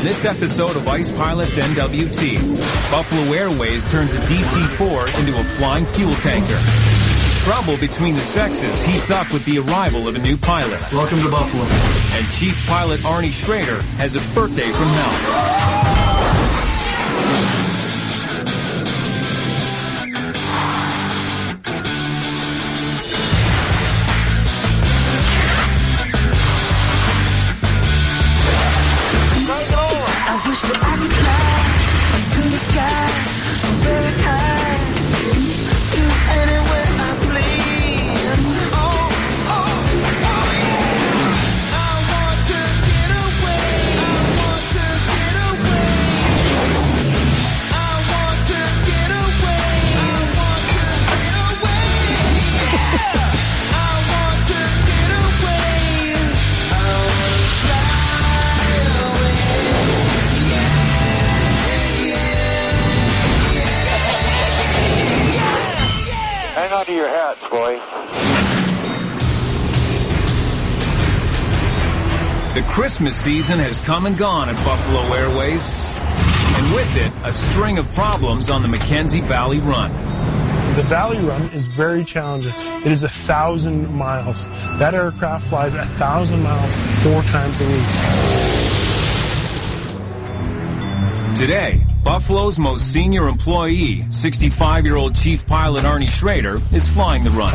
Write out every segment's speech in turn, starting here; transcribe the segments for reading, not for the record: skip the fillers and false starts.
this episode of Ice Pilots NWT, Buffalo Airways turns a DC-4 into a flying fuel tanker. Trouble between the sexes heats up with the arrival of a new pilot. Welcome to Buffalo. And Chief Pilot Arnie Schrader has a birthday from hell. Hang on to your hats, boy. The Christmas season has come and gone at Buffalo Airways, and with it, a string of problems on the Mackenzie Valley Run. The Valley Run is very challenging. It is 1,000 miles. That aircraft flies 1,000 miles 4 times a week. Today, Buffalo's most senior employee, 65-year-old Chief Pilot Arnie Schrader, is flying the run.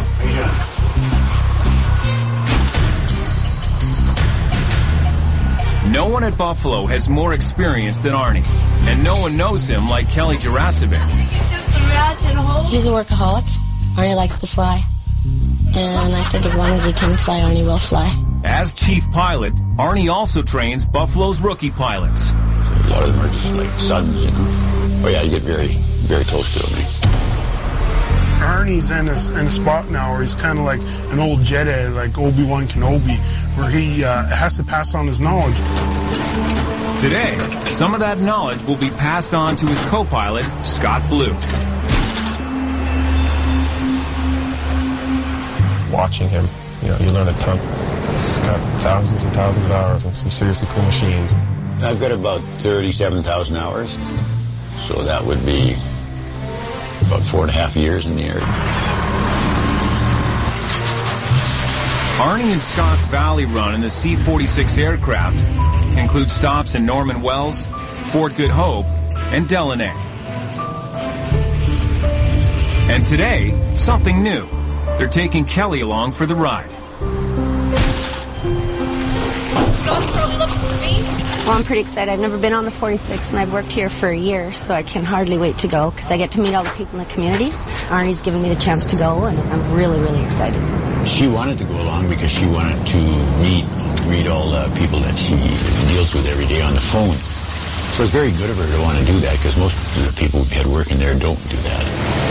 No one at Buffalo has more experience than Arnie, and no one knows him like Kelly Jurasivic. He's a workaholic. Arnie likes to fly. And I think as long as he can fly, Arnie will fly. As Chief Pilot, Arnie also trains Buffalo's rookie pilots. A lot of them are just like sons, you know. Oh yeah, you get very, very close to them. Arnie's in a spot now where he's kind of like an old Jedi, like Obi-Wan Kenobi, where he has to pass on his knowledge. Today, some of that knowledge will be passed on to his co-pilot, Scott Blue. Watching him, you learn a ton. He's got thousands and thousands of hours on some seriously cool machines. I've got about 37,000 hours, so that would be about 4.5 years in the air. Arnie and Scott's Valley Run in the C-46 aircraft include stops in Norman Wells, Fort Good Hope, and Delaney. And today, something new. They're taking Kelly along for the ride. Scott's probably looking for me. Well, I'm pretty excited. I've never been on the 46, and I've worked here for a year, so I can hardly wait to go because I get to meet all the people in the communities. Arnie's giving me the chance to go, and I'm really, really excited. She wanted to go along because she wanted to meet all the people that she deals with every day on the phone. So it's very good of her to want to do that because most of the people we've had working there don't do that.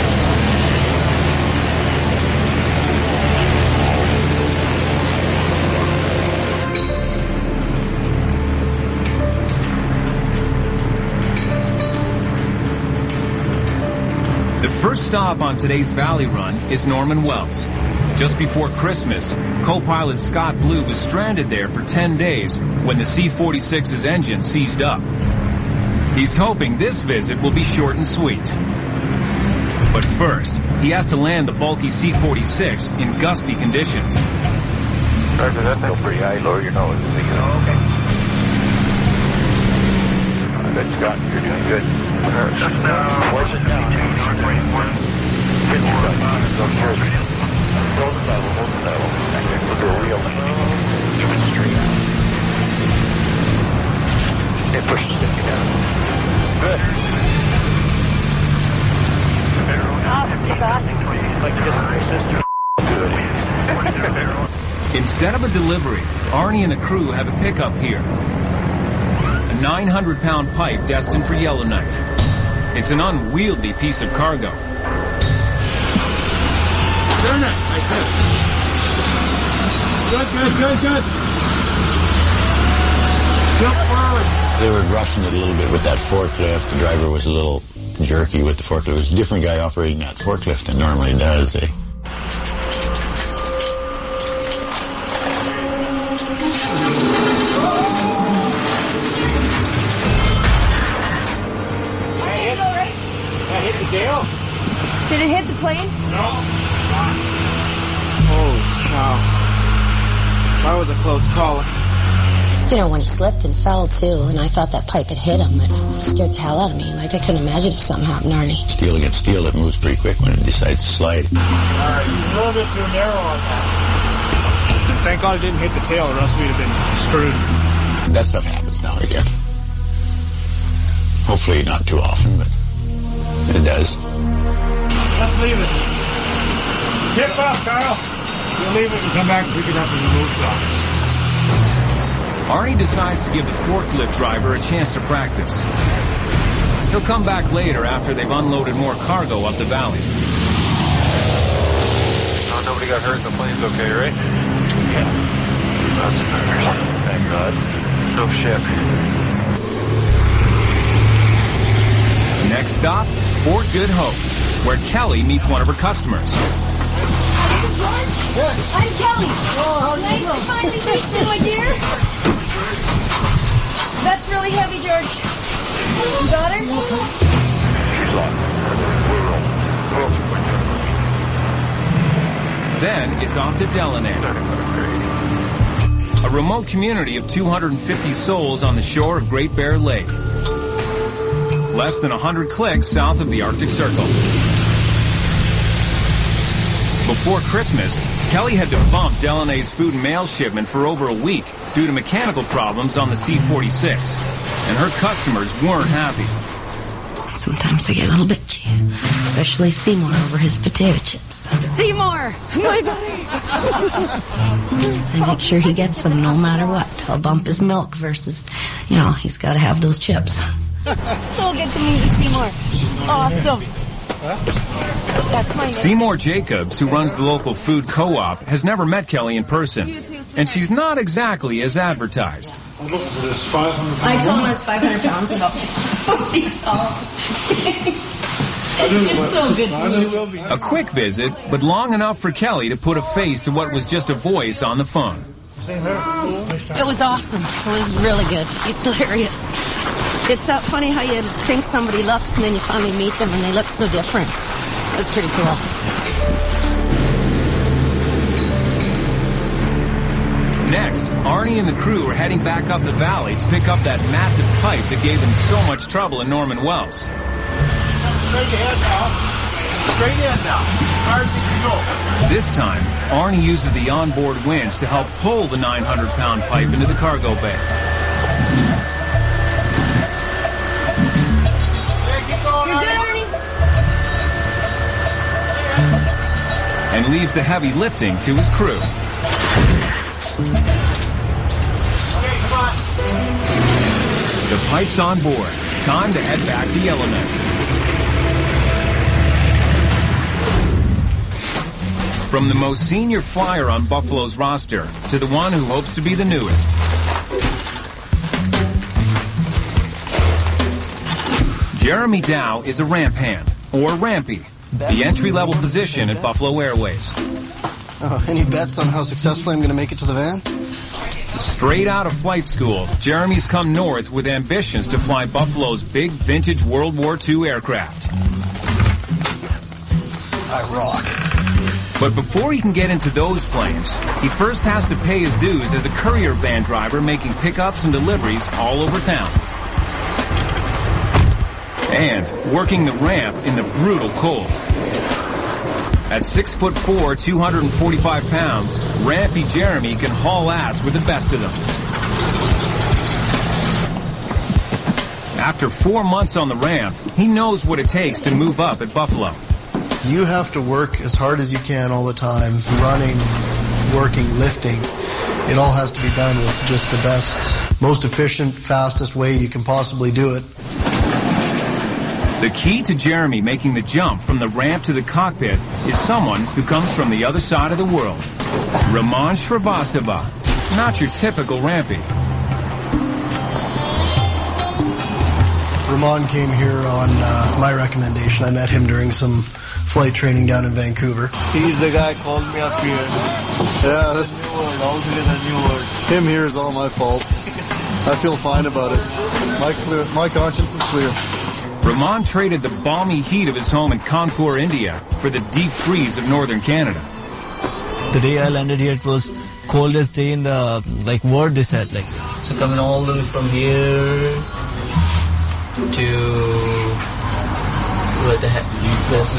The first stop on today's Valley Run is Norman Wells. Just before Christmas, co-pilot Scott Blue was stranded there for 10 days when the C-46's engine seized up. He's hoping this visit will be short and sweet. But first, he has to land the bulky C-46 in gusty conditions. Roger, that's still pretty high. Lower your nose. Okay. Good, Scott. You're doing good. Force it down. Get your gun. Hold the level. We'll do a wheel. Keep it straight out. And push the stick down. Good. Like to get some resistance. Good. Instead of a delivery, Arnie and the crew have a pickup here. A 900-pound pipe destined for Yellowknife. It's an unwieldy piece of cargo. Turn it like this. Good. Jump forward. They were rushing it a little bit with that forklift. The driver was a little jerky with the forklift. It was a different guy operating that forklift than normally does. it hit the plane? No. Oh, wow. That was a close call. You know, when he slipped and fell, too, and I thought that pipe had hit him, it scared the hell out of me. Like, I couldn't imagine if something happened, Arnie. Steel against steel, it moves pretty quick when it decides to slide. All right, he's a little bit too narrow on that. Thank God it didn't hit the tail, or else we'd have been screwed. That stuff happens now and again. Hopefully not too often, but it does. Let's leave it. Tip up, Carl. We'll leave it and come back and pick it up in the move top. Arnie decides to give the forklift driver a chance to practice. He'll come back later after they've unloaded more cargo up the valley. Oh, nobody got hurt. The plane's okay, right? Yeah. That's a nightmare. Thank God. No ship. Next stop, Fort Good Hope, where Kelly meets one of her customers. I'm Kelly. Nice to finally meet you, my dear. That's really heavy, George. You got her? She's locked. Then it's off to Delaney, a remote community of 250 souls on the shore of Great Bear Lake. Less than 100 clicks south of the Arctic Circle. Before Christmas, Kelly had to bump Delaney's food and mail shipment for over a week due to mechanical problems on the C-46, and her customers weren't happy. Sometimes I get a little bitchy, especially Seymour over his potato chips. Seymour, my buddy. I make sure he gets them no matter what. I'll bump his milk versus, he's got to have those chips. So good to meet you, Seymour. This is awesome. That's my name. Seymour Jacobs, who runs the local food co-op, has never met Kelly in person, and she's not exactly as advertised. I'm looking for this 500 pounds. I told him I was 500 pounds and about 5 feet tall. It's so good to meet you. A quick visit, but long enough for Kelly to put a face to what was just a voice on the phone. It was awesome. It was really good. He's hilarious. It's so funny how you think somebody looks and then you finally meet them and they look so different. It was pretty cool. Next, Arnie and the crew are heading back up the valley to pick up that massive pipe that gave them so much trouble in Norman Wells. Straight ahead now. Straight in now. As far as you can go. This time, Arnie uses the onboard winch to help pull the 900-pound pipe into the cargo bay. You're good, Arnie? And leaves the heavy lifting to his crew. Okay, come on. The pipe's on board. Time to head back to Yellowknife. From the most senior flyer on Buffalo's roster to the one who hopes to be the newest. Jeremy Dow is a ramp hand, or rampy, the entry-level position at Buffalo Airways. Any bets on how successfully I'm going to make it to the van? Straight out of flight school, Jeremy's come north with ambitions to fly Buffalo's big vintage World War II aircraft. I rock. But before he can get into those planes, he first has to pay his dues as a courier van driver making pickups and deliveries all over town. And working the ramp in the brutal cold. At 6'4", 245 pounds, Rampy Jeremy can haul ass with the best of them. After 4 months on the ramp, he knows what it takes to move up at Buffalo. You have to work as hard as you can all the time, running, working, lifting. It all has to be done with just the best, most efficient, fastest way you can possibly do it. The key to Jeremy making the jump from the ramp to the cockpit is someone who comes from the other side of the world. Roman Shrivastava, not your typical rampy. Roman came here on my recommendation. I met him during some flight training down in Vancouver. He's the guy who called me up here. Yeah, this altogether new word. him here is all my fault. I feel fine about it. My conscience is clear. Rahman traded the balmy heat of his home in Kanpur, India, for the deep freeze of northern Canada. The day I landed here, it was coldest day in the world, they said. So coming all the way from here to where the heck this.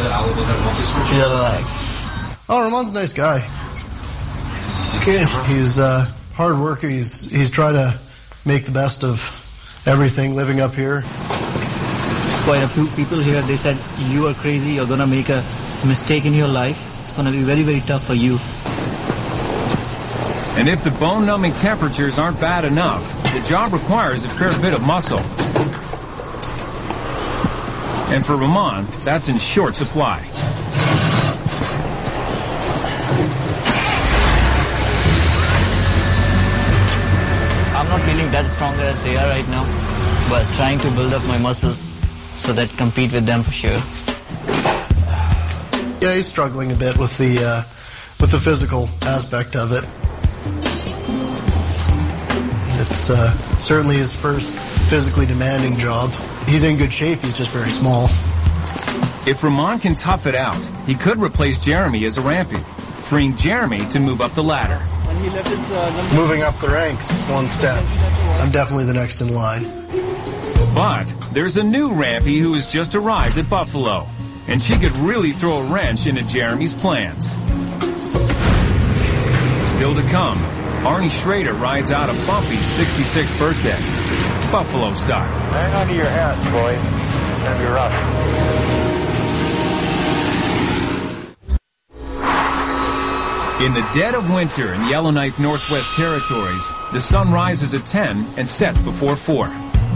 Oh, Rahman's a nice guy. Good. He's a hard worker. He's tried to make the best of everything living up here. Quite a few people here, they said, you are crazy, you're going to make a mistake in your life. It's going to be very, very tough for you. And if the bone-numbing temperatures aren't bad enough, the job requires a fair bit of muscle. And for Rahman, that's in short supply. I'm not feeling that stronger as they are right now, but trying to build up my muscles so that compete with them for sure. Yeah, he's struggling a bit with the physical aspect of it. It's certainly his first physically demanding job. He's in good shape, he's just very small. If Rahman can tough it out, he could replace Jeremy as a rampy, freeing Jeremy to move up the ladder. Moving up the ranks one step. I'm definitely the next in line. But there's a new rampy who has just arrived at Buffalo, and she could really throw a wrench into Jeremy's plans. Still to come, Arnie Schrader rides out a bumpy 66th birthday, Buffalo style. Hang on to your hats, boys. It's going to be rough. In the dead of winter in Yellowknife Northwest Territories, the sun rises at 10 and sets before 4.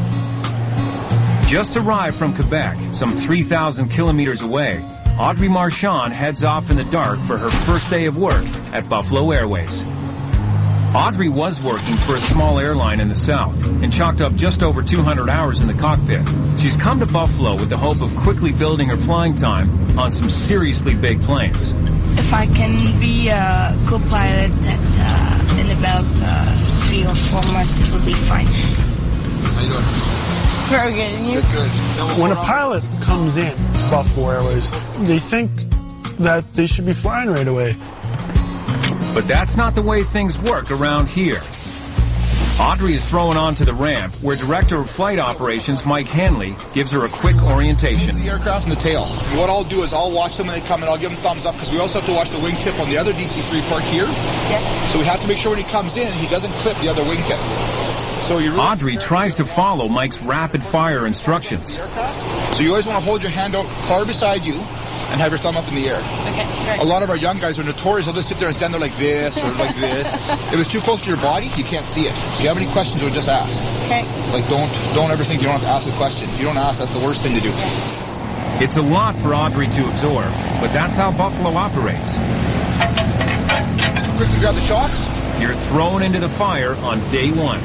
Just arrived from Quebec, some 3,000 kilometers away, Audrey Marchand heads off in the dark for her first day of work at Buffalo Airways. Audrey was working for a small airline in the South and chalked up just over 200 hours in the cockpit. She's come to Buffalo with the hope of quickly building her flying time on some seriously big planes. If I can be a co-pilot in about 3 or 4 months, it will be fine. How you doing? Very good. And you? Good. When a pilot comes in Buffalo Airways, they think that they should be flying right away. But that's not the way things work around here. Audrey is thrown onto the ramp where Director of Flight Operations Mike Hanley gives her a quick orientation. The aircraft and the tail. What I'll do is I'll watch them when they come and I'll give them thumbs up because we also have to watch the wingtip on the other DC-3 part here. Yes. So we have to make sure when he comes in, he doesn't clip the other wingtip. So you really Audrey tries to follow Mike's rapid-fire instructions. So you always want to hold your hand out far beside you and have your thumb up in the air. Okay, great. A lot of our young guys are notorious. They'll just sit there and stand there like this or like this. If it's too close to your body, you can't see it. So if you have any questions, you'll just ask. Okay. Like don't ever think you don't have to ask a question. If you don't ask, that's the worst thing to do. Yes. It's a lot for Audrey to absorb, but that's how Buffalo operates. Quickly grab the chocks. You're thrown into the fire on day 1.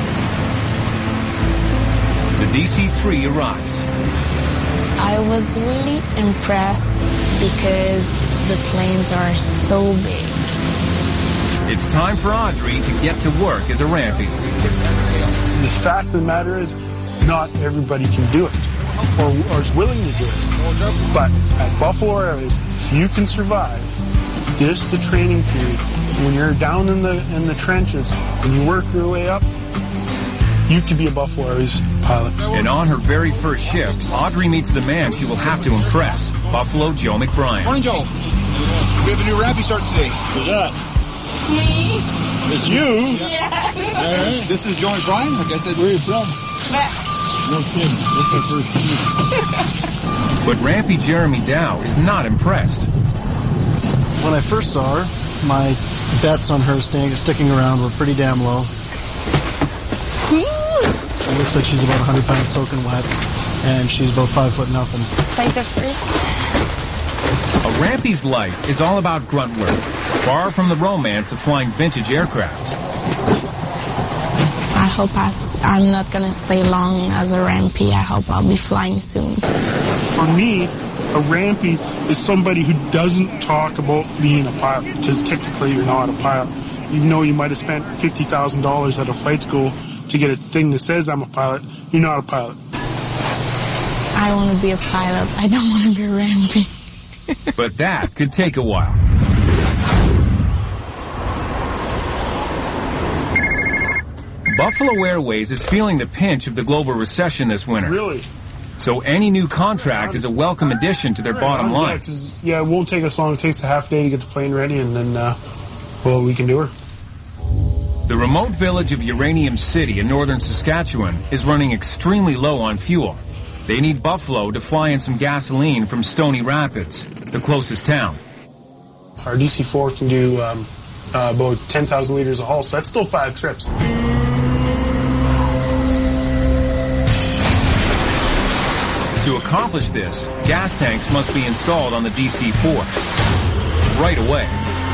The DC-3 arrives. I was really impressed because the planes are so big. It's time for Audrey to get to work as a rampy. The fact of the matter is, not everybody can do it or is willing to do it. But at Buffalo Airways, if you can survive just the training period, when you're down in the trenches and you work your way up, you could be a Buffalo Airways pilot. And on her very first shift, Audrey meets the man she will have to impress, Buffalo Joe McBrien. Morning, Joe. We have a new rampy start today. Who's that? It's me. It's you? Yeah. Right. This is Joe McBrien. Like I said, Where are you from? No kidding. That's my first time. But rampy Jeremy Dow is not impressed. When I first saw her, my bets on her sticking around were pretty damn low. It looks like she's about 100 pounds soaking wet, and she's about 5 foot nothing. It's like the first. A rampy's life is all about grunt work, far from the romance of flying vintage aircraft. I hope I'm not going to stay long as a rampy. I hope I'll be flying soon. For me, a rampy is somebody who doesn't talk about being a pilot, because technically you're not a pilot. Even though you might have spent $50,000 at a flight school to get a thing that says I'm a pilot, you're not a pilot. I I want to be a pilot. I don't want to be ramping. But that could take a while. Buffalo Airways is feeling the pinch of the global recession this winter. Really? So any new contract is a welcome addition to their bottom line. Yeah, it won't take us long. It takes a half day to get the plane ready, and then, well, we can do her. The remote village of Uranium City in northern Saskatchewan is running extremely low on fuel. They need Buffalo to fly in some gasoline from Stony Rapids, the closest town. Our DC-4 can do about 10,000 liters a haul, so that's still 5 trips. To accomplish this, gas tanks must be installed on the DC-4 right away.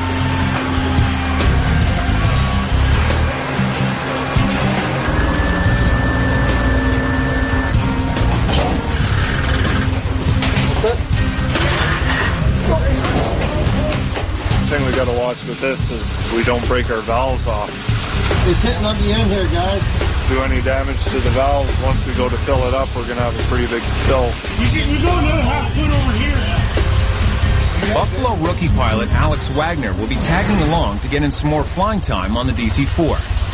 The thing we got to watch with this is we don't break our valves off. It's hitting on the end here, guys. Do any damage to the valves, once we go to fill it up, we're going to have a pretty big spill. You go another half foot over here. Buffalo rookie pilot Alex Wagner will be tagging along to get in some more flying time on the DC-4.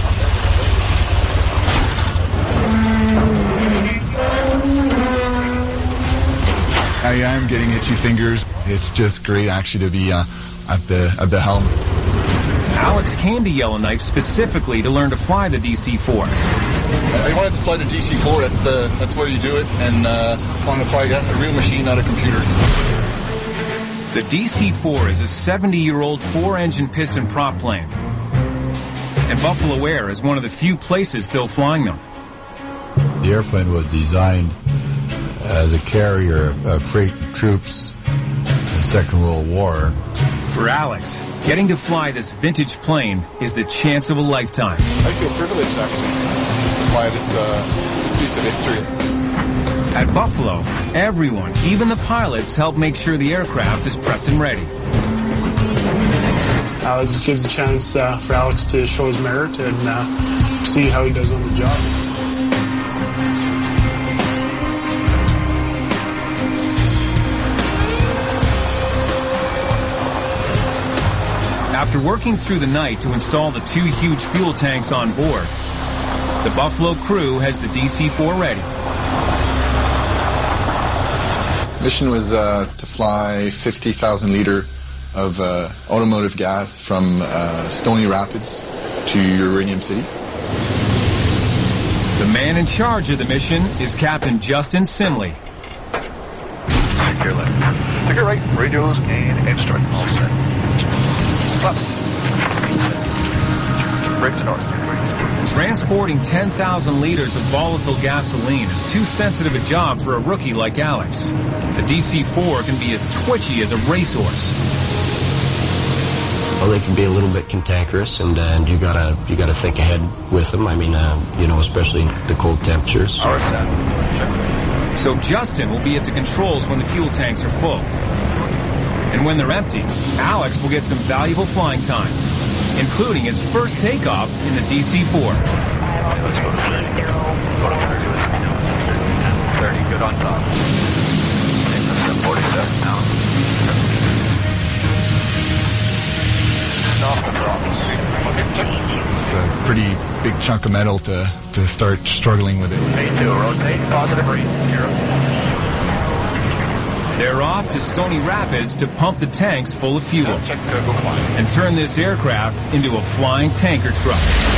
I am getting itchy fingers. It's just great actually to be at the helm. Alex came to Yellowknife specifically to learn to fly the DC-4. I wanted to fly the DC-4. That's where you do it, and I want to fly a real machine, not a computer. The DC-4 is a 70-year-old 4-engine piston prop plane, and Buffalo Air is one of the few places still flying them. The airplane was designed as a carrier of freight troops in the Second World War. For Alex, getting to fly this vintage plane is the chance of a lifetime. I feel privileged, actually, to fly this piece of history. At Buffalo, everyone, even the pilots, help make sure the aircraft is prepped and ready. This gives a chance for Alex to show his merit and see how he does on the job. After working through the night to install the 2 huge fuel tanks on board, the Buffalo crew has the DC-4 ready. Mission was to fly 50,000 liter of automotive gas from Stony Rapids to Uranium City. The man in charge of the mission is Captain Justin Simley. Take your left. Take your right. Radios and instrument all set. Brakes north. Transporting 10,000 liters of volatile gasoline is too sensitive a job for a rookie like Alex. The DC-4 can be as twitchy as a racehorse. Well, they can be a little bit cantankerous, and you gotta think ahead with them. I mean, especially the cold temperatures. So Justin will be at the controls when the fuel tanks are full. And when they're empty, Alex will get some valuable flying time, including his first takeoff in the DC-4. Let's go to 30. Go to 30. 30, good on top. 47 now. It's a pretty big chunk of metal to start struggling with it. 82, rotate, positive rate, 0. They're off to Stony Rapids to pump the tanks full of fuel and turn this aircraft into a flying tanker truck.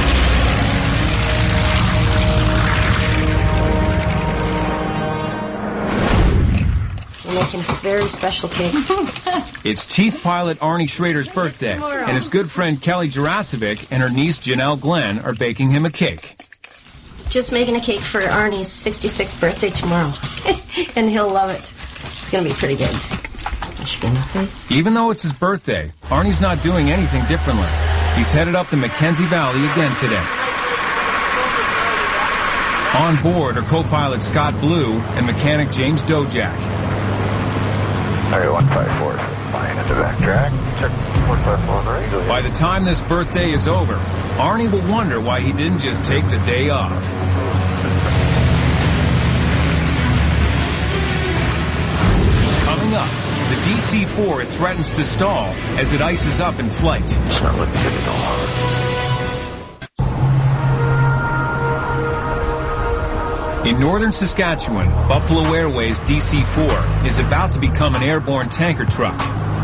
We're making a very special cake. It's Chief Pilot Arnie Schrader's birthday, and his good friend Kelly Jurasovic and her niece Janelle Glenn are baking him a cake. Just making a cake for Arnie's 66th birthday tomorrow, and he'll love it. It's going to be pretty good. Even though it's his birthday, Arnie's not doing anything differently. He's headed up the Mackenzie Valley again today. On board are co-pilot Scott Blue and mechanic James Dojak. Area 154, flying into back track. Check 154 right. By the time this birthday is over, Arnie will wonder why he didn't just take the day off. the DC-4 threatens to stall as it ices up in flight. It's not looking good at all. In northern Saskatchewan, Buffalo Airways DC-4 is about to become an airborne tanker truck.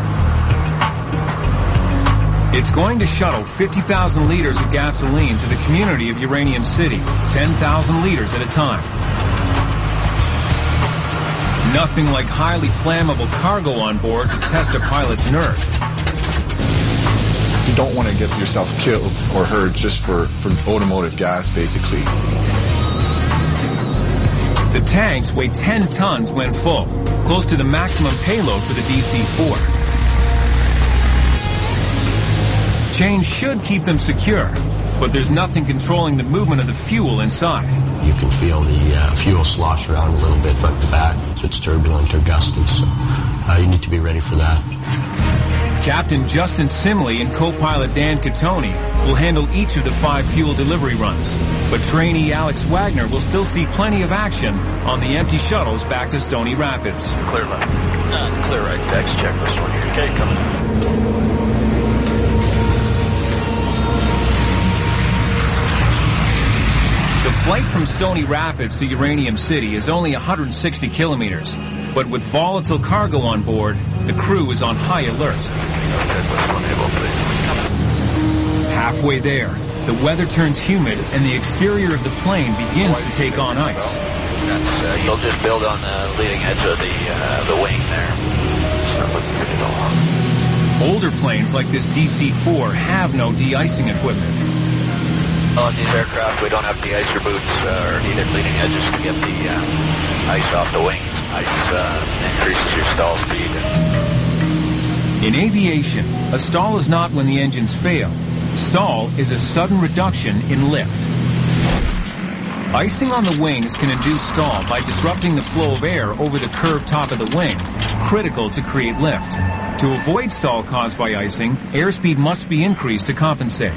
It's going to shuttle 50,000 liters of gasoline to the community of Uranium City, 10,000 liters at a time. Nothing like highly flammable cargo on board to test a pilot's nerve. You don't want to get yourself killed or hurt just for automotive gas, basically. The tanks weigh 10 tons when full, close to the maximum payload for the DC-4. Chains should keep them secure, but there's nothing controlling the movement of the fuel inside. You can feel the fuel slosh around a little bit front to back. It's turbulent or gusty, so you need to be ready for that. Captain Justin Simley and co-pilot Dan Catoni will handle each of the 5 fuel delivery runs, but trainee Alex Wagner will still see plenty of action on the empty shuttles back to Stony Rapids. Clear left. Clear right. Text check this one here. Okay, coming. The flight from Stony Rapids to Uranium City is only 160 kilometers, but with volatile cargo on board, the crew is on high alert. Halfway there, the weather turns humid and the exterior of the plane begins to take on ice. You'll just build on the leading edge of the wing there. It's not looking good at all. Older planes like this DC-4 have no de-icing equipment. On these aircraft, we don't have de-icer boots or needed leading edges to get the ice off the wings. Ice increases your stall speed. In aviation, a stall is not when the engines fail. Stall is a sudden reduction in lift. Icing on the wings can induce stall by disrupting the flow of air over the curved top of the wing, critical to create lift. To avoid stall caused by icing, airspeed must be increased to compensate.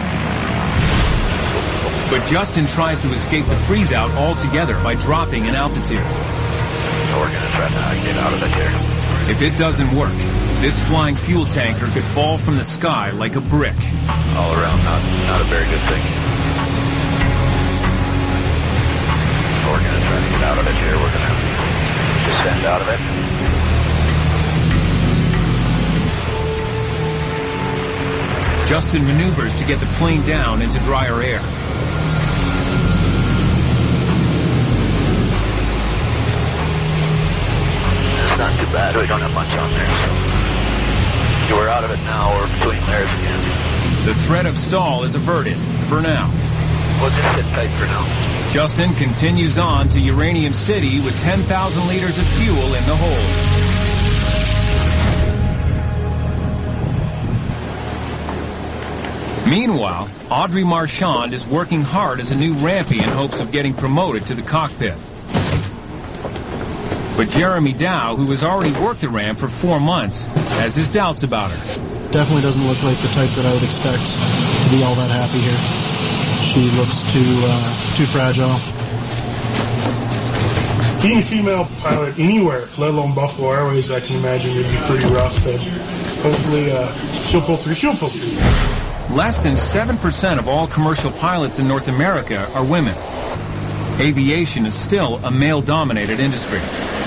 But Justin tries to escape the freeze-out altogether by dropping in altitude. So we're going to try to get out of it here. If it doesn't work, this flying fuel tanker could fall from the sky like a brick. All around, not a very good thing. So we're going to try to get out of it here. We're going to descend out of it. Justin maneuvers to get the plane down into drier air. Not too bad. We don't have much on there, so we're out of it now. We're between layers again. The threat of stall is averted for now. We'll just sit tight for now. Justin continues on to Uranium City with 10,000 liters of fuel in the hold. Meanwhile, Audrey Marchand is working hard as a new rampie in hopes of getting promoted to the cockpit. But Jeremy Dow, who has already worked the ramp for 4 months, has his doubts about her. Definitely doesn't look like the type that I would expect to be all that happy here. She looks too fragile. Being a female pilot anywhere, let alone Buffalo Airways, I can imagine would be pretty rough, but hopefully she'll pull through. Less than 7% of all commercial pilots in North America are women. Aviation is still a male-dominated industry.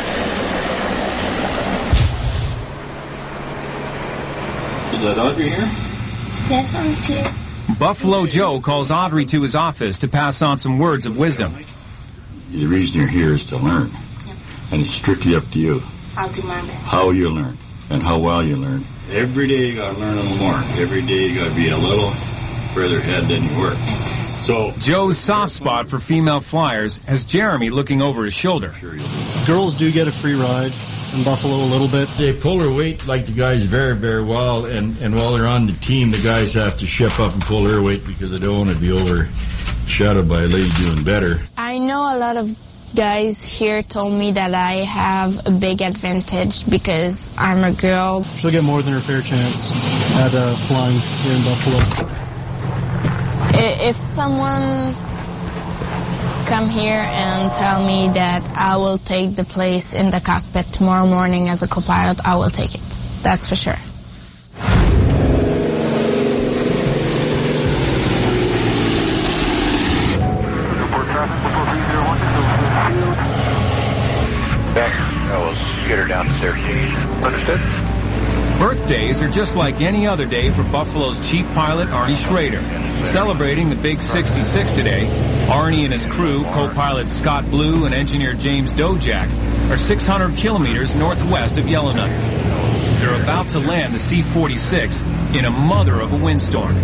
Is that Audrey here? Yes, I'm here. Buffalo Joe calls Audrey to his office to pass on some words of wisdom. The reason you're here is to learn. And it's strictly up to you. I'll do my best. How you learn and how well you learn. Every day you gotta learn a little more. Every day you gotta be a little further ahead than you were. So Joe's soft spot for female flyers has Jeremy looking over his shoulder. Girls do get a free ride in Buffalo a little bit. They pull their weight like the guys very, very well, and while they're on the team, the guys have to ship up and pull their weight because they don't want to be overshadowed by a lady doing better. I know a lot of guys here told me that I have a big advantage because I'm a girl. She'll get more than her fair chance at flying here in Buffalo. If someone come here and tell me that I will take the place in the cockpit tomorrow morning as a co-pilot, I will take it. That's for sure. Get her down to 13. Understood? Birthdays are just like any other day for Buffalo's chief pilot, Arnie Schrader. Celebrating the Big 66 today, Arnie and his crew, co-pilots Scott Blue and engineer James Dojak, are 600 kilometers northwest of Yellowknife. They're about to land the C-46 in a mother of a windstorm.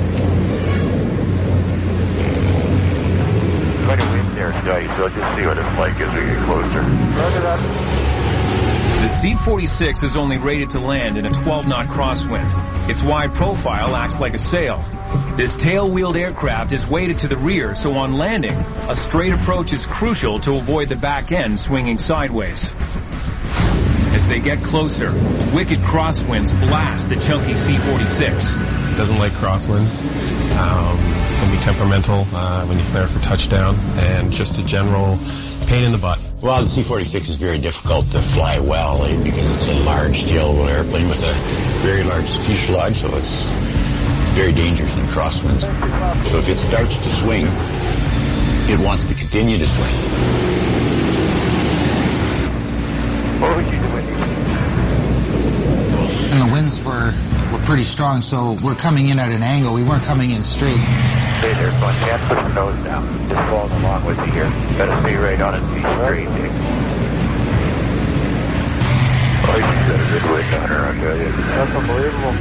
Quite a wind there today, so just see what it's like as we get closer. Roger that. The C-46 is only rated to land in a 12-knot crosswind. Its wide profile acts like a sail. This tail-wheeled aircraft is weighted to the rear, so on landing, a straight approach is crucial to avoid the back end swinging sideways. As they get closer, wicked crosswinds blast the chunky C-46. Doesn't like crosswinds. Can be temperamental when you flare for touchdown, and just a general pain in the butt. Well, the C-46 is very difficult to fly well because it's a large tail-wheel airplane with a very large fuselage, so it's very dangerous in crosswinds. So if it starts to swing, it wants to continue to swing. What would you do? And the winds were pretty strong, so we're coming in at an angle. We weren't coming in straight. Stay there, son. Can't put the nose down. Just following along with you here. Better stay right on it. Be straight, Dick. Oh, you got a good wind on her, I'll tell you. That's unbelievable.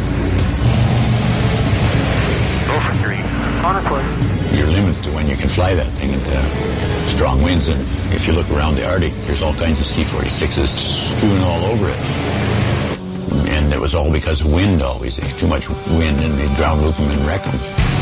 Go for 3. Honestly. You're limited to when you can fly that thing into strong winds, and if you look around the Arctic, there's all kinds of C-46s strewn all over it. And it was all because of wind always. Too much wind, and they'd ground loop them and wreck them.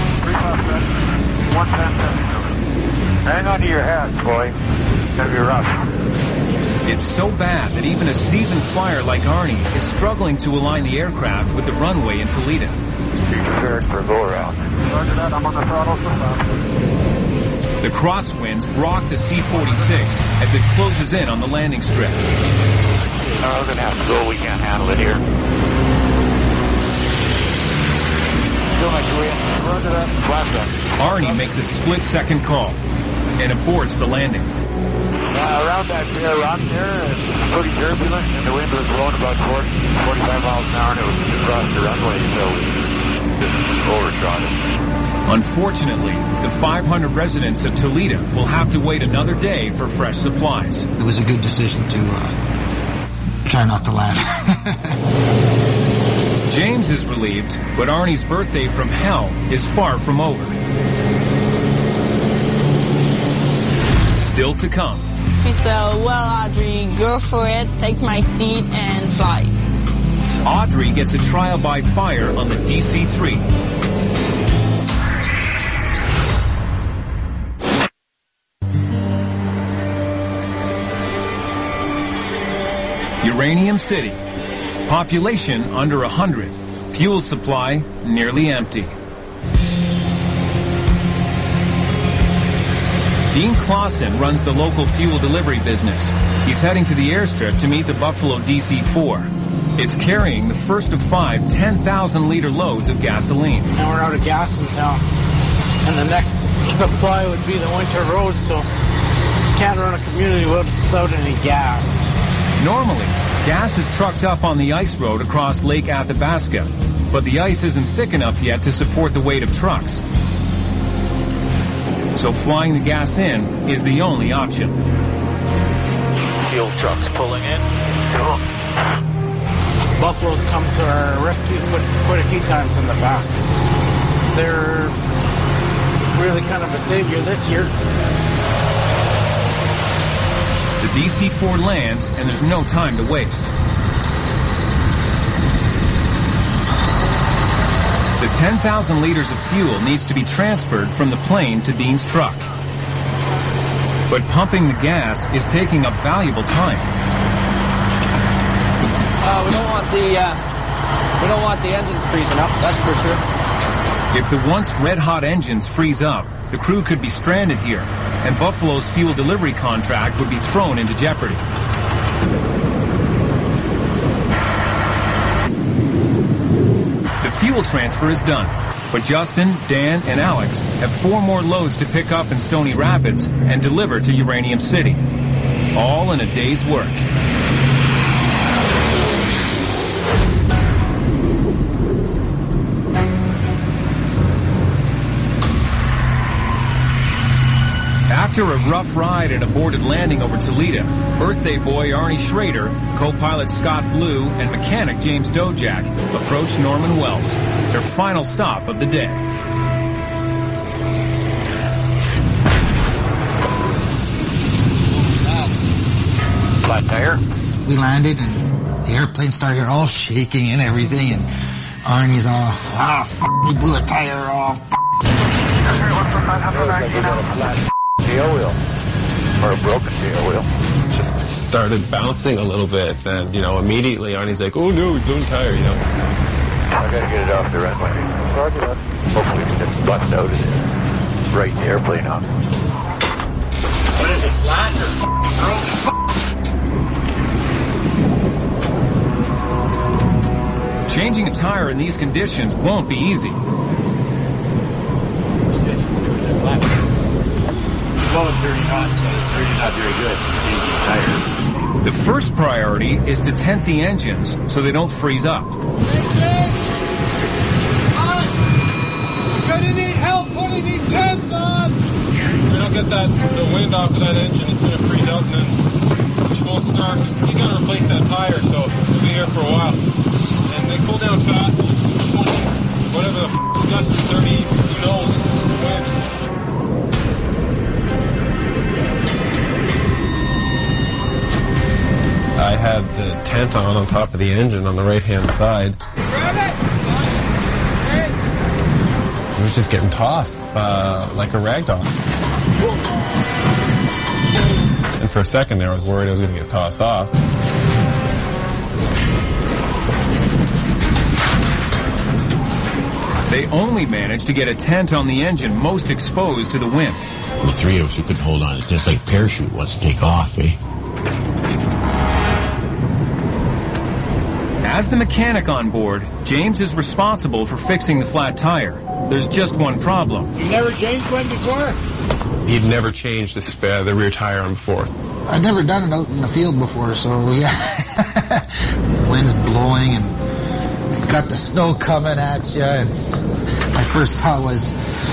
110. Hang on to your hats, boy. It's gonna be rough. It's so bad that even a seasoned flyer like Arnie is struggling to align the aircraft with the runway in Toledo. Be prepared for a go-around. Roger that, I'm on the throttle for fast. The crosswinds block the C-46 as it closes in on the landing strip. We're gonna have to go, we can't handle it here. Arnie makes a split-second call and aborts the landing. Around that rock there, it's pretty turbulent, and the wind was blowing about 45 miles an hour, and it was across the runway, so we just overshot it. Unfortunately, the 500 residents of Toledo will have to wait another day for fresh supplies. It was a good decision to try not to land. James is relieved, but Arnie's birthday from hell is far from over. Still to come. He said, well, Audrey, go for it, take my seat and fly. Audrey gets a trial by fire on the DC-3. Uranium City. Population under 100. Fuel supply nearly empty. Dean Clausen runs the local fuel delivery business. He's heading to the airstrip to meet the Buffalo DC-4. It's carrying the first of 5 10,000-liter loads of gasoline. And we're out of gas in town. And the next supply would be the winter road, so can't run a community without any gas. Normally, gas is trucked up on the ice road across Lake Athabasca, but the ice isn't thick enough yet to support the weight of trucks. So flying the gas in is the only option. Fuel trucks pulling in. Buffalo's come to our rescue quite a few times in the past. They're really kind of a savior this year. The DC-4 lands, and there's no time to waste. The 10,000 liters of fuel needs to be transferred from the plane to Dean's truck. But pumping the gas is taking up valuable time. We don't want the engines freezing up, that's for sure. If the once red-hot engines freeze up, the crew could be stranded here. and Buffalo's fuel delivery contract would be thrown into jeopardy. The fuel transfer is done, but Justin, Dan, and Alex have 4 more loads to pick up in Stony Rapids and deliver to Uranium City, all in a day's work. After a rough ride and aborted landing over Toledo, birthday boy Arnie Schrader, co-pilot Scott Blue, and mechanic James Dojak approached Norman Wells, their final stop of the day. Flat tire? We landed and the airplane started all shaking and everything, and Arnie's all, he blew a tire off. Tail wheel, or a broken tail wheel. Just started bouncing a little bit, and immediately Arnie's like, "Oh no, we've blown a tire," I gotta get it off the runway. Hopefully we can bust out of it. Right in the airplane off. What is it, flat or Changing a tire in these conditions won't be easy. Well, it's dirty hot, so it's really not very good changing tires. The first priority is to tent the engines so they don't freeze up. We're gonna need help putting these tents on! If we don't get the wind off of that engine, it's gonna freeze out and then it won't start. He's gonna replace that tire, so we'll be here for a while. And they cool down fast. Whatever the dust is dirty, who knows? Wind. I had the tent on top of the engine on the right-hand side. Grab it! It was just getting tossed like a rag doll. And for a second there, I was worried I was going to get tossed off. They only managed to get a tent on the engine most exposed to the wind. The 3 of us who couldn't hold on, it's just like parachute wants to take off, eh? As the mechanic on board, James is responsible for fixing the flat tire. There's just one problem. You never changed one before? He'd never changed the rear tire on before. I'd never done it out in the field before, so yeah. Wind's blowing and got the snow coming at you, and my first thought was,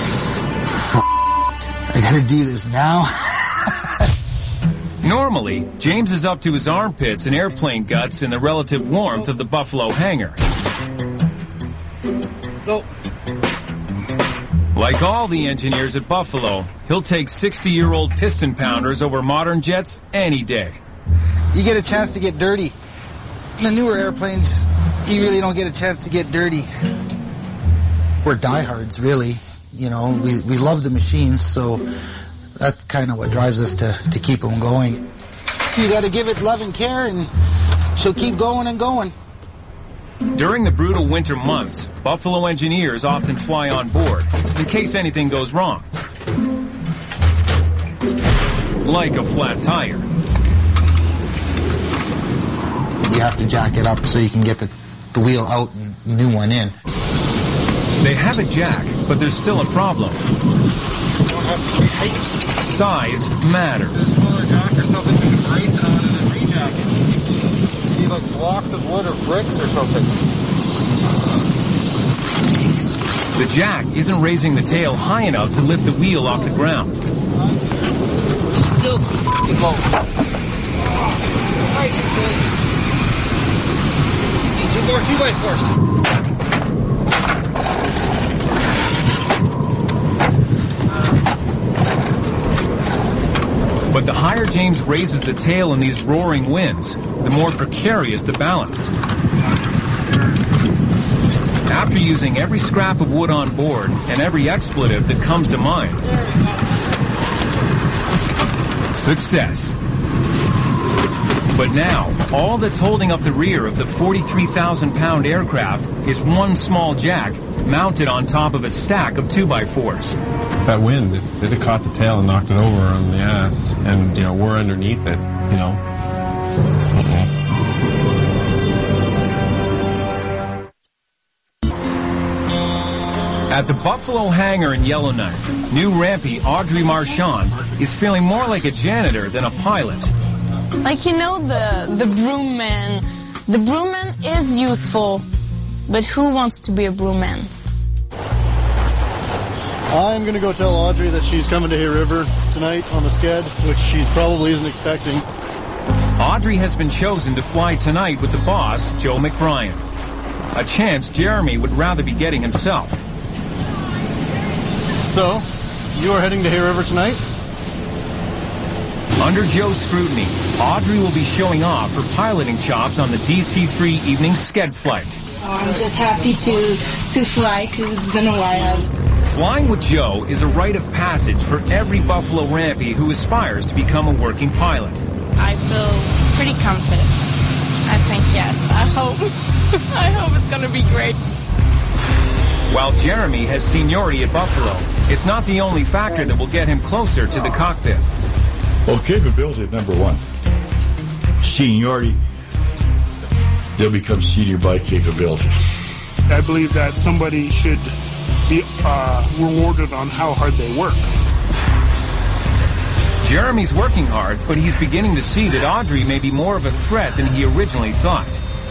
I gotta do this now. Normally, James is up to his armpits in airplane guts in the relative warmth of the Buffalo hangar. No. Like all the engineers at Buffalo, he'll take 60-year-old piston pounders over modern jets any day. You get a chance to get dirty. In the newer airplanes, you really don't get a chance to get dirty. We're diehards, really. We love the machines, so that's kind of what drives us to keep them going. You got to give it love and care, and she'll keep going and going. During the brutal winter months, Buffalo engineers often fly on board in case anything goes wrong. Like a flat tire. You have to jack it up so you can get the wheel out and the new one in. They have a jack, but there's still a problem. Size matters. Smaller jack or something to brace it on and then rejack it. You need like blocks of wood or bricks or something. The jack isn't raising the tail high enough to lift the wheel off the ground. Still too f***ing low. Right, need 2 more 2x4s. But the higher James raises the tail in these roaring winds, the more precarious the balance. After using every scrap of wood on board and every expletive that comes to mind, success. But now, all that's holding up the rear of the 43,000-pound aircraft is one small jack mounted on top of a stack of 2x4s. That wind, it had caught the tail and knocked it over on the ass, and we're underneath it. At the Buffalo Hangar in Yellowknife, new rampy Audrey Marchand is feeling more like a janitor than a pilot. Like, the broom man. The broom man is useful, but who wants to be a broom man? I'm going to go tell Audrey that she's coming to Hay River tonight on the Sked, which she probably isn't expecting. Audrey has been chosen to fly tonight with the boss, Joe McBrien. A chance Jeremy would rather be getting himself. So, you are heading to Hay River tonight? Under Joe's scrutiny, Audrey will be showing off her piloting chops on the DC-3 evening Sked flight. I'm just happy to fly because it's been a while. Flying with Joe is a rite of passage for every Buffalo Rampy who aspires to become a working pilot. I feel pretty confident. I think yes. I hope. I hope it's going to be great. While Jeremy has seniority at Buffalo, it's not the only factor that will get him closer to the cockpit. Well, capability at number one. Seniority, they'll become senior by capability. I believe that somebody should be rewarded on how hard they work. Jeremy's working hard, but he's beginning to see that Audrey may be more of a threat than he originally thought.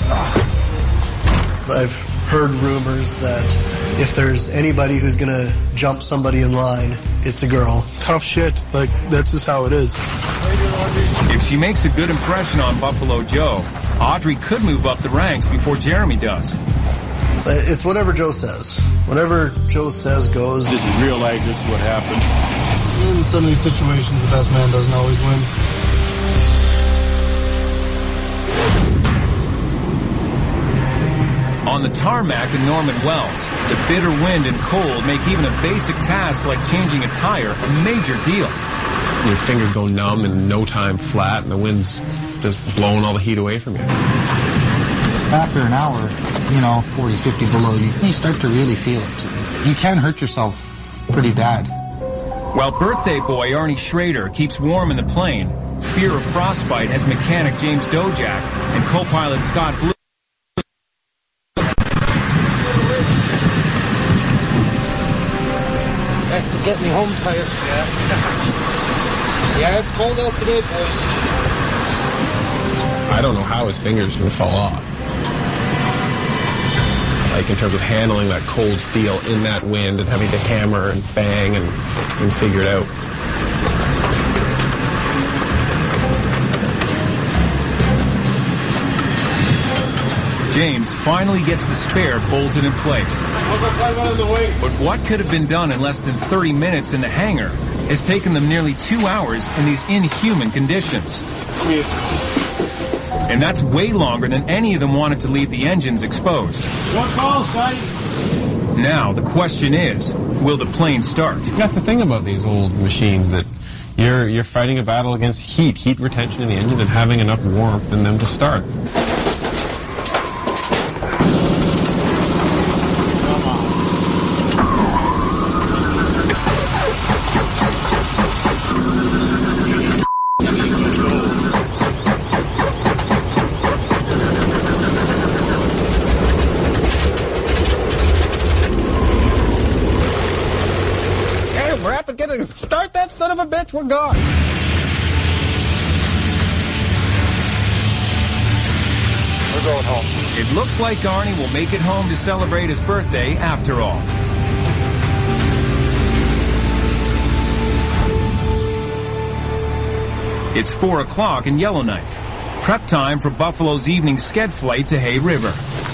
I've heard rumors that if there's anybody who's going to jump somebody in line, it's a girl. Tough shit. Like, that's just how it is. If she makes a good impression on Buffalo Joe, Audrey could move up the ranks before Jeremy does. It's whatever Joe says. Whatever Joe says goes. This is real life. This is what happened. In some of these situations, the best man doesn't always win. On the tarmac in Norman Wells, the bitter wind and cold make even a basic task like changing a tire a major deal. Your fingers go numb in no time flat, and the wind's just blowing all the heat away from you. After an hour, 40, 50 below, you start to really feel it. You can hurt yourself pretty bad. While birthday boy Arnie Schrader keeps warm in the plane, fear of frostbite has mechanic James Dojak and co-pilot Scott Blue. That's to get me home tired. Yeah, it's cold out today, boys. I don't know how his fingers are going to fall off. Like, in terms of handling that cold steel in that wind and having to hammer and bang and figure it out. James finally gets the spare bolted in place. But what could have been done in less than 30 minutes in the hangar has taken them nearly 2 hours in these inhuman conditions. And that's way longer than any of them wanted to leave the engines exposed. One call, Scotty. Now, the question is, will the plane start? That's the thing about these old machines, that you're fighting a battle against heat retention in the engines and having enough warmth in them to start. Start that son of a bitch, we're gone. We're going home. It looks like Arnie will make it home to celebrate his birthday after all. It's 4 o'clock in Yellowknife. Prep time for Buffalo's evening Sked flight to Hay River.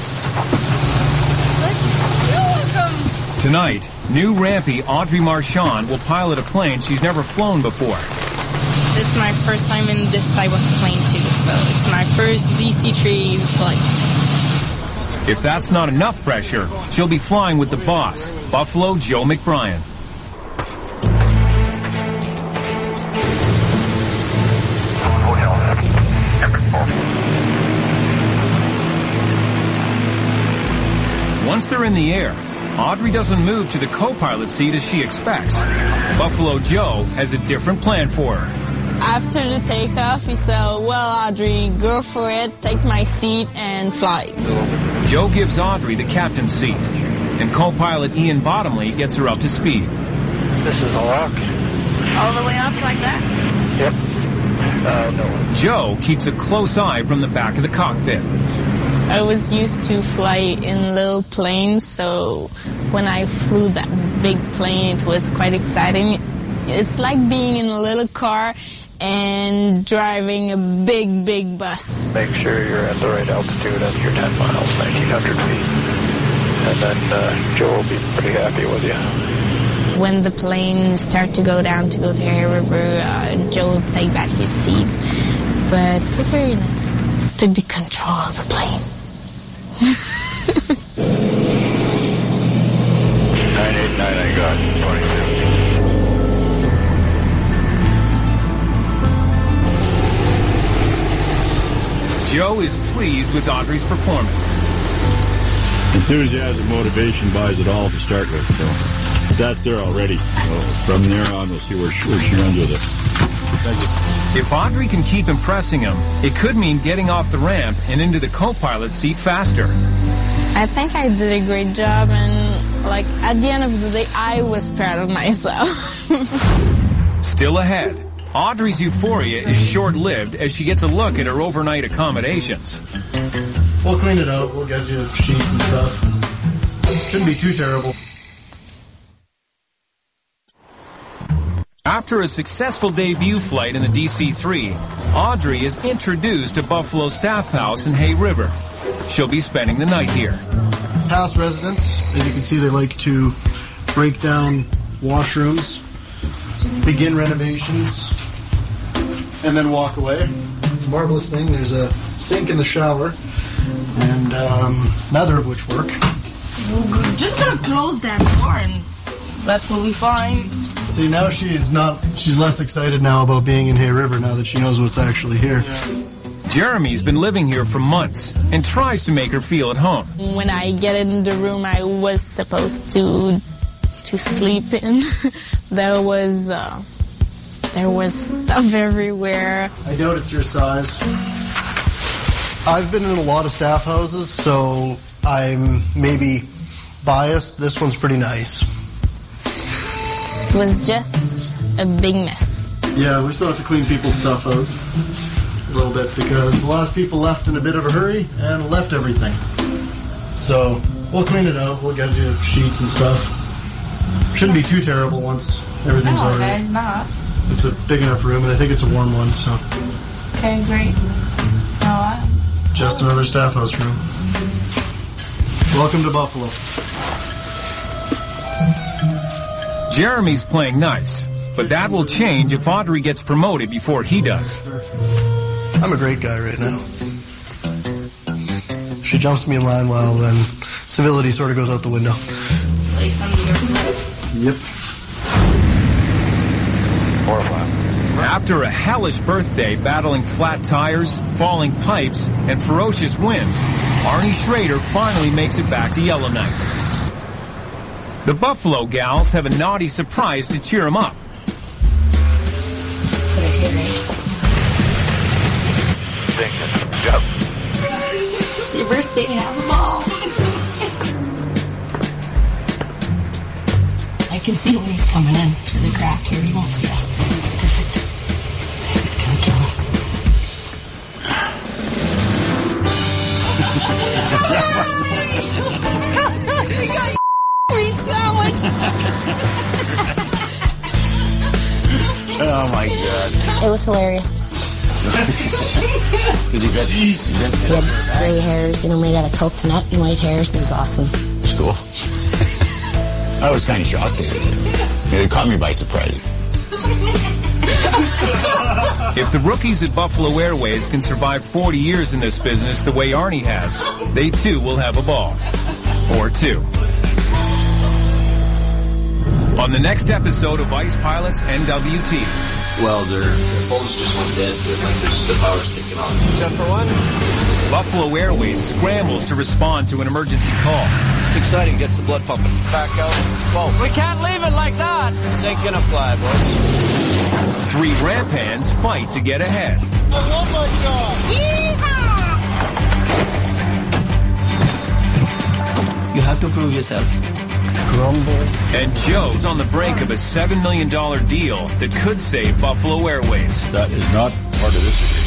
Tonight, new rampy Audrey Marchand will pilot a plane she's never flown before. It's my first time in this type of plane too, so it's my first DC-3 flight. If that's not enough pressure, she'll be flying with the boss, Buffalo Joe McBrien. Once they're in the air, Audrey doesn't move to the co-pilot seat as she expects. Buffalo Joe has a different plan for her. After the takeoff, he said, well, Audrey, go for it, take my seat and fly. Joe gives Audrey the captain's seat, and co-pilot Ian Bottomley gets her up to speed. This is a lock. All the way up like that? Yep. No. Joe keeps a close eye from the back of the cockpit. I was used to fly in little planes, so when I flew that big plane, it was quite exciting. It's like being in a little car and driving a big, big bus. Make sure you're at the right altitude under your 10 miles, 1,900 feet. And then Joe will be pretty happy with you. When the plane started to go down to go to Hay River, Joe would take back his seat. But it was very nice. Took the control of the plane. 989, I got 2050. Joe is pleased with Audrey's performance. Enthusiasm, motivation buys it all to start with, so that's there already. So from there on, we'll see where she runs with it. Thank you. If Audrey can keep impressing him, it could mean getting off the ramp and into the co-pilot seat faster. I think I did a great job, and like at the end of the day, I was proud of myself. Still ahead, Audrey's euphoria is short-lived as she gets a look at her overnight accommodations. We'll clean it out. We'll get you sheets and stuff. Shouldn't be too terrible. After a successful debut flight in the DC-3, Audrey is introduced to Buffalo Staff House in Hay River. She'll be spending the night here. Past residents, as you can see, they like to break down washrooms, begin renovations, and then walk away. It's a marvelous thing. There's a sink in the shower, and neither of which work. We're just gonna close that door and that will be fine. See, now she's less excited now about being in Hay River now that she knows what's actually here. Yeah. Jeremy's been living here for months and tries to make her feel at home. When I get in the room I was supposed to sleep in, there was stuff everywhere. I doubt it's your size. I've been in a lot of staff houses, so I'm maybe biased. This one's pretty nice. It was just a big mess. Yeah, we still have to clean people's stuff out a little bit because a lot of people left in a bit of a hurry and left everything. So we'll clean it out. We'll get you sheets and stuff. Shouldn't be too terrible once everything's all right. No, it's not. It's a big enough room, and I think it's a warm one, so. Okay, great. Just another staff house room. Welcome to Buffalo. Jeremy's playing nice, but that will change if Audrey gets promoted before he does. I'm a great guy right now. She jumps me in line well, then civility sort of goes out the window. Yep. After a hellish birthday battling flat tires, falling pipes, and ferocious winds, Arnie Schrader finally makes it back to Yellowknife. The Buffalo gals have a naughty surprise to cheer him up. It's your birthday, have a ball. I can see when he's coming in through the crack here. He won't see us. It's perfect. He's gonna kill us. You got meat sandwich. Oh my God. It was hilarious. Because you got He had gray hairs, made out of coconut and white hairs. It was awesome. It's cool. I was kind of shocked at it. It caught me by surprise. If the rookies at Buffalo Airways can survive 40 years in this business the way Arnie has, they too will have a ball. Or two. On the next episode of Ice Pilots NWT. Well, their phones just went dead. The power's kicking on. Except for one. Buffalo Airways scrambles to respond to an emergency call. It's exciting. Gets the blood pumping. Back out. Whoa. We can't leave it like that. This ain't gonna fly, boys. 3 ramp hands fight to get ahead. Oh my God! You have to prove yourself. Grumble. And Joe's on the brink of a $7 million deal that could save Buffalo Airways. That is not part of this agreement.